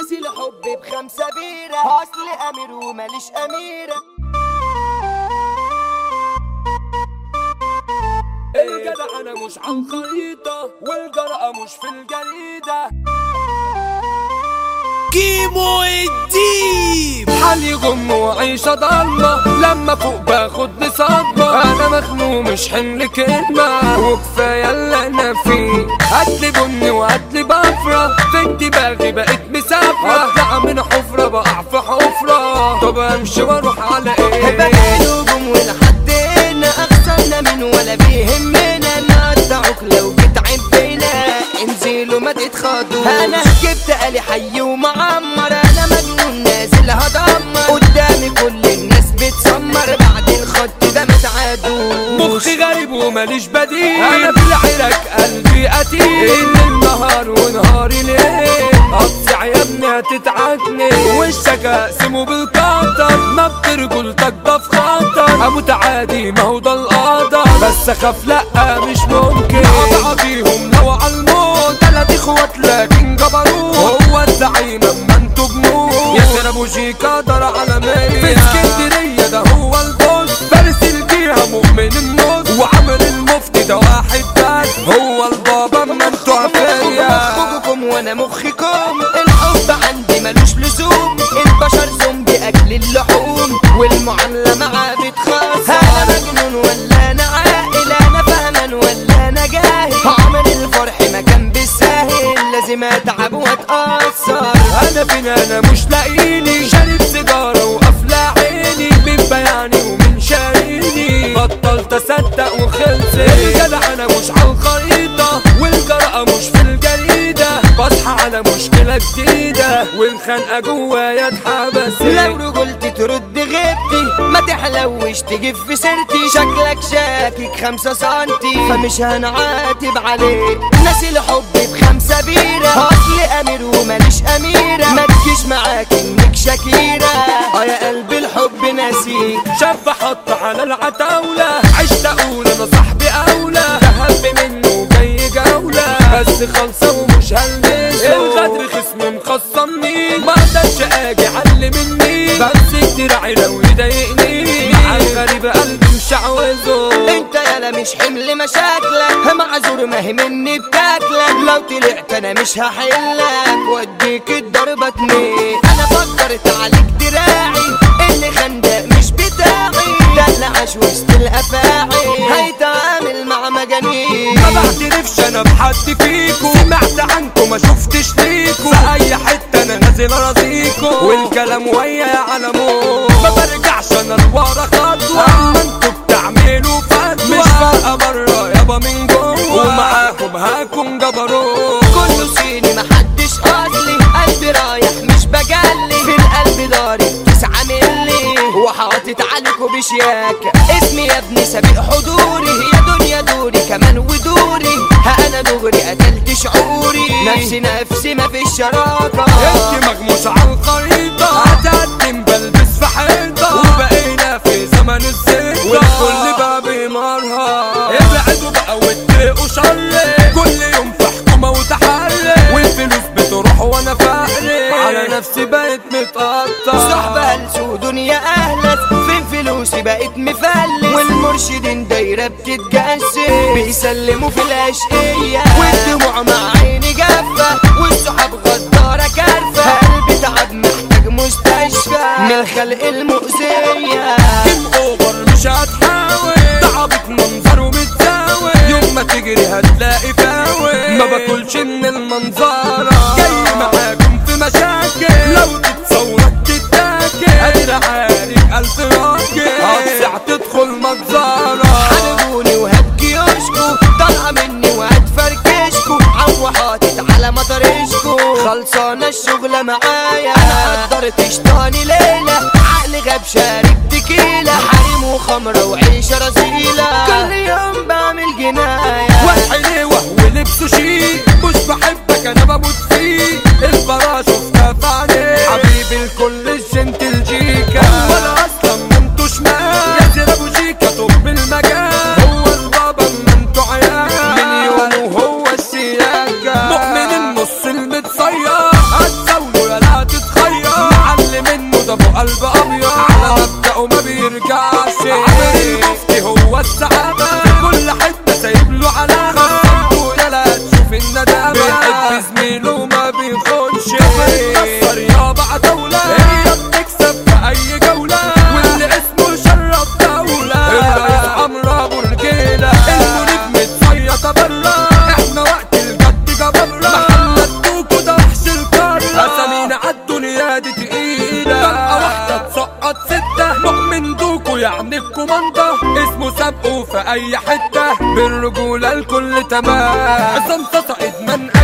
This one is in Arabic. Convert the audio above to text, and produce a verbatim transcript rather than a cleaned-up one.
ناسي الحب بخمسة بيرة، اصل امير وماليش اميرة. الجدع انا مش عالخريطة والجرأة مش في الجريدة. كيمو الديب حالي غم وعيشة ضلمة، لما فوق باخد لي صدمة. انا مخنوق مش حمل كلمة وكفاية اللي انا فيه. هاتلي بني وهاتلي بفرة، في دماغي بقيت مسافرة. اطلع من حفرة بقع في حفرة، طب امشي واروح على ايه؟ بقى نجوم ولحدينا اخسرنا من ولا بيهمنا. نقطعوك لو بتعب بينا، انزلوا ما تتخاضوا. انا جبت آلي حي ومعمر، انا مجنون نازل هدمر. قدامي كل الناس بتسمر، بعد الخط ده ما تعادوش. مخي غريب وماليش بديل، انا في العراك قلبي قتيل. الليل نهار ونهاري ليل، اقطع يا ابني هتتعكني. وشك اقسمه بالقطر، نبض رجولتك ده في خطر. اموت عادي ما هو ده القدر، بس اخاف لا مش ممكن. اضعفيهم لو عالموت، تلات اخوات لكن جبروت. هو الزعيم اما انتوا بنوت، ياسر ابو شيك قدر عالمية. في اسكندرية ده هو البوس، فارس الجيهة مؤمن النص. وعمر المفتي ده واحد بس، هو البابا اما انتوا عفية. مخكم وانا مخكم، الحب عندي ملوش لزوم. البشر زومبي اكل اللحوم، والمعاملة معاه بتخاصم. انا مجنون ولا انا عاقل، انا فهمان ولا انا جاهل. عمر الفرح ما كان بالساهل، لازم اتعب واتأثر. انا فين انا مش لاقيني، شارب سيجارة وقافلة عيني. من بياني ومن شاريني، بطلت اصدق وخلصت. الجدع انا مش عالخريطة والجرأة مش في الجريدة. بصحى على مشكلة جديدة والخنقة جوايا اتحبست. لو رجولتي ترد غيبتي، ما تحلوش تجيب في سيرتي. شكلك شاكك خمسة سنتي، فمش هنعاتب عليك. ناسي الحب بخمسة بيرة، اصل امير وماليش اميرة. ما تجيش معاك انك شكيرة، اه يا قلبي الحب ناسيك. شاب حط على العتاولة، عشت اقول انا صاحبي اولى. دهب منه جاي جولة، بس خلصة ومش هلمسه. الغدر خصم مخصمني، ما اقدرش اجي علي مني. بمسك دراعي لو يضايقني، مع الغريب قلبي مش عاوزه. انت يالا مش حمل مشاكلك، معذور ما هي مني بتاكلك. لو طلعت انا مش هحلك، واديك الضربة اتنين. انا فكرت عليك دراعي، اللي خندق مش بتاعي. دلعش وسط الافاعي، هيتعامل مع مجانين. ما بعترفش انا بحد فيكو، سمعت عنكو ما شفتش ليكو. في اي حتة انا نازل ارازيكو، والكلام ويا على موت. ما برجعش انا لورا خطوة، اما انتو بتعملوا فتوى. مش فارقة برا يابا من جوه، ومعاكم هاكم جبروت. كله صيني محدش اصلي، قلبي رايح مش بجلي. في القلب داري تسعة ملي، وحاطط عليكوا بشياكة. اسمي يا ابني سابق حضوري، يا دنيا دوري كمان ودوري. ها انا دغري قتلت شعوري، نفسي نفسي ما فيش شراكة. انت مغموس عالخريطة، هتقدم بلبس في حيطة. وبقينا في زمن الزيطة، والكل بقى بيمرها. ابعدوا بقى واتقوا شر، كل يوم في حكومة وتحري. والفلوس بتروح وانا فقري، على نفسي بقيت متقطع. صحبة هلس ودنيا اهلس، فين فلوسي بقيت مفلس. والمرشدين دايرة بتتجسد، بيسلموا في الاشقية. والدموع مع عيني جافة، والصحاب غدارة كارفة. قلبي تعب محتاج مستشفى من الخلق المؤذية. جيم اوفر مش هتحاول، تعبت منظر ومتزاول. يوم ما تجري هتلاقي فاول، ما باكلش من المنظرة. جاي معاكم في مشاكل، لو تتصورك تتاكل. قادر اعارك الف راجل، هتسع تدخل مجزرة. حاربوني وهتجيوشكو، طالعة مني وهتفركشكو. عوحاتت على مطرشكو، خلصانة الشغلة معايا. انا قدرت شطاني ليلة، عقلي غاب شارب تكيلة. حريم وخمرة وعيشة رزيلة، كل يوم بعمل جناية. والحلوة ولبسه شيك، مش بحبك انا بموت فيك. الفراشة في عليك، حبيبي الكل الجنتل جيكا. هو انا اصلا ما انتو شمال، ياسر ابو شيكا طب المجال. هو البابا ما انتو عيال، من يومه هو السياكة. مؤمن النص المتصير، هتزاوله يا زميله ما بيخونش بتكسر يابا عتاولة هي بتكسب في اي جولة واللي اسمه شرف دولة الرئيس عمرو ابو رجيلة المنيب متصيطة برا احنا وقت الجد جبرة محمد دوكو ده وحش القارة اسامينا عالدنيا دي تقيلة طلقة واحدة تسقط ستة مؤمن دوكو يعني الكوماندا اسمه سابقه في اي حتة بالرجولة الكل تمام عصام صاصا ادمان